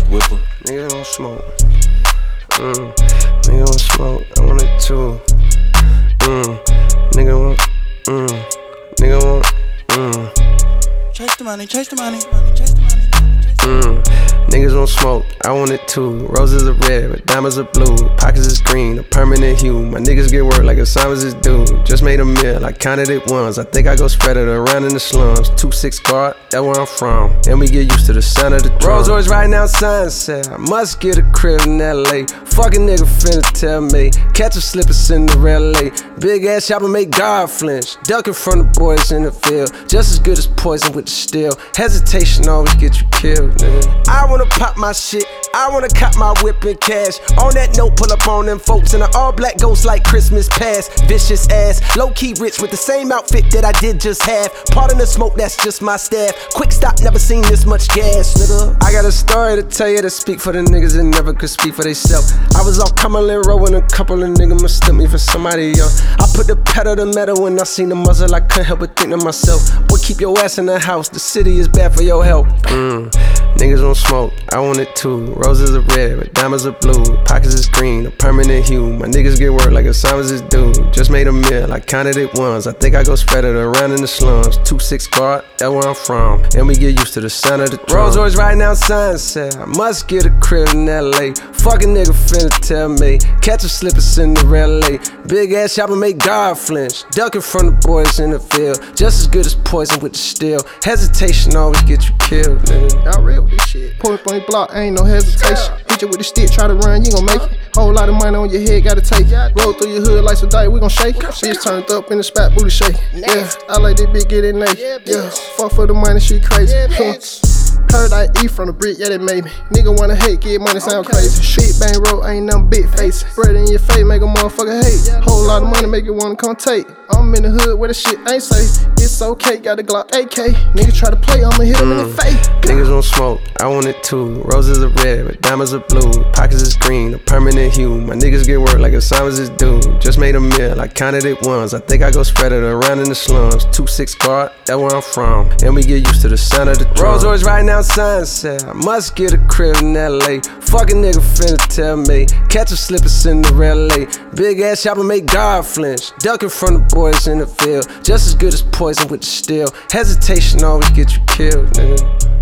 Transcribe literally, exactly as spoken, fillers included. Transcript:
whipper. Niggas don't smoke. Mm. Nigga want smoke, I want it too. Mm. Nigga want, mm. Nigga want, mm. Chase the money, chase the money, chase the money. Mm. Niggas want smoke, I want it too. Roses are red, but diamonds are blue. Pockets is green, a permanent hue. My niggas get work like assignments is due. Just made a meal, I counted it once. I think I go spread it around in the slums. two six guard, that's where I'm from. And we get used to the sound of the drum. Rolls Royce right now, sunset. I must get a crib in L A. Fuck a nigga finna tell me. Catch a slipper Cinderella. Big ass chopper make God flinch. Ducking from the boys in the field. Just as good as poison with the steel. Hesitation always get you killed, nigga. I wanna pop my shit, I wanna cop my whip in cash. On that note, pull up on them folks in an all black ghost like Christmas past. Vicious ass, low key rich with the same outfit that I did just have. Part of the smoke, that's just my staff. Quick stop, never seen this much gas, nigga. I got a story to tell you to speak for the niggas that never could speak for theyself. I was off Cumberland Road when a couple of niggas mistook me for somebody else. I put the pedal to metal when I seen the muzzle, I couldn't help but think to myself, boy, keep your ass in the house, the city is bad for your health. Mm. Niggas don't smoke, I want it too. Roses are red, but diamonds are blue. Pockets is green, a permanent hue. My niggas get work like assignments is due. Just made a meal, I counted it once. I think I go spread it around in the slums. two six guard, that's where I'm from. And we get used to the sound of the drum. Rolls Royce right now, sunset. I must get a crib in L A. Fuck a nigga finna tell me. Catch a slipper Cinderella. Big ass chopper make God flinch. Ducking from the boys in the field. Just as good as poison with the steel. Hesitation always get you killed, nigga. Y'all real with this shit. Pull up on your block, ain't no hesitation. Hit you with the stick, try to run, you gon' make it. Whole lot of money on your head, gotta take it. Roll through your hood like some dice, we gon' shake it. Bitch turned up in the spot, booty shake. Yeah, I like this bitch get in naked. Yeah, fuck for the money, she crazy. Heard I eat from the brick, yeah, that made me. Nigga wanna hate, get money, sound crazy. Big bang roll, ain't nothing big face. Bread in your face, make a motherfucker hate. Whole lot of money, make you wanna come take. I'm in the hood where the shit ain't safe. It's okay, got a Glock A K. Nigga try to play, I'ma hit him mm. in the face. Niggas want smoke, I want it too. Roses are red, but diamonds are blue. Pockets is green, a permanent hue. My niggas get work like assignments is due. Just made a meal, I counted it once. I think I go spread it around in the slums. two six guard, that's where I'm from. And we get used to the sound of the drum. Rolls Royce right now, sunset. I must get a crib in L A. Fuck a nigga finna tell me. Catch a slipper Cinderella. Big ass chopper make God flinch. Ducking from the boys in the field. Just as good as poison with the steel. Hesitation always get you killed, nigga.